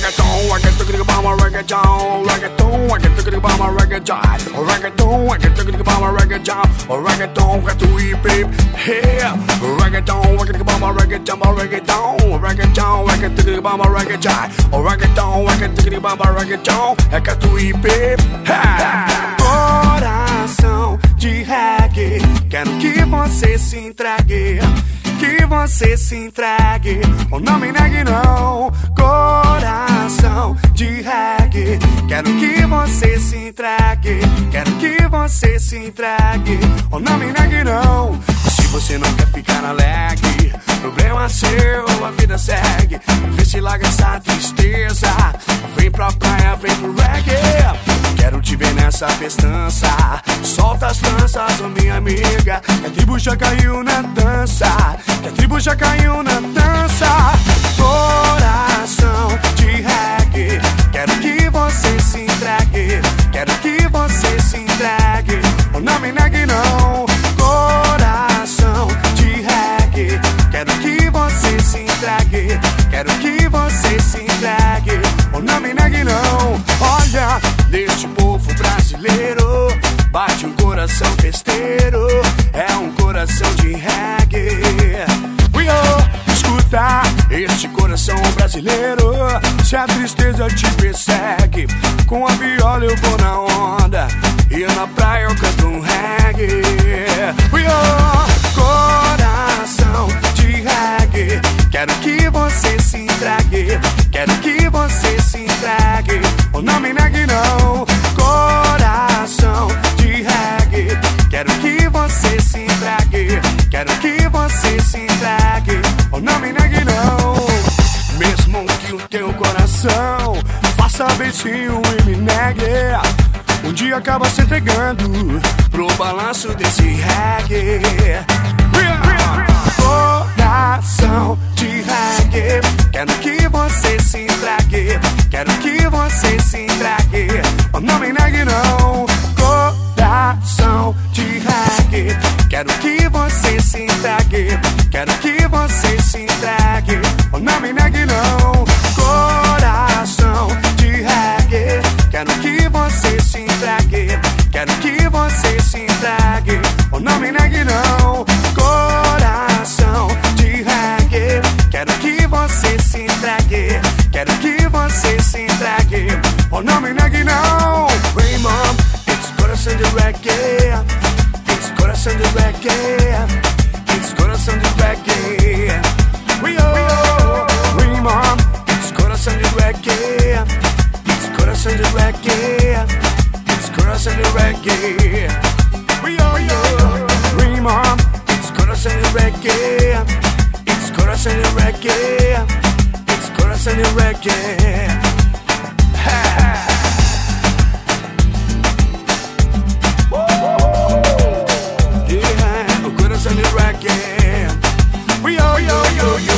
reggaeton, I get to bomb a reggaeton, reggaeton, I get to bomb a reggaeton, reggaeton, I get to bomb a reggaeton, reggaeton, got to eat babe, yeah, reggaeton, I get to bomb a reggaeton, reggaeton, I get to bomb a reggaeton, reggaeton, I get to bomb a reggaeton, I got to eat babe, ha, coração de reggae, quero que você se entregue. Que você se entregue, ou não me negue não. Coração de reggae, quero que você se entregue. Quero que você se entregue, ou não me negue não. Se você não quer ficar alegre, problema seu, a vida segue. Vê se larga essa tristeza, vem pra praia, vem pro reggae. Quero te ver nessa festança, solta as tranças, oh minha amiga. Que a tribo já caiu na dança, que a tribo já caiu na dança. Coração de reggae, quero que você se entregue. Quero que você se entregue, oh não me negue não. Coração de reggae, quero que você se entregue. Quero que você se entregue, oh não me negue não. Olha, deste povo brasileiro bate um coração festeiro, é um coração de reggae. Escuta este coração brasileiro, se a tristeza te persegue, com a viola eu vou na onda e na praia eu canto um reggae. Coração de reggae, quero que você se entregue. Quero que você se entregue, ou não me negue não. Coração de reggae, quero que você se entregue. Quero que você se entregue, ou não me negue não. Mesmo que o teu coração faça beicinho e me negue, um dia acaba se entregando pro balanço desse reggae. Coração de reggae, quero que você se entregue. Quero que você se entregue, oh não me negue não. Coração de reggae, quero que você se entregue. Quero que você se entregue, oh não me negue não. Coração de reggae, quero que você se entregue. Quero que você se entregue, oh não me negue não. Coração de reggae, quero que você se entregue. Quero que você se entregue, oh não me negue não. Hey mom, it's coração de reggae. It's coração de reggae. It's coração de reggae. Hey mom, it's coração de reggae. It's coração de reggae. It's coração de reggae. Hey mom, it's coração de reggae. It's coração de reggae. It's coração de reggae. Yeah, o coração de reggae. Yo, yo, yo, yo.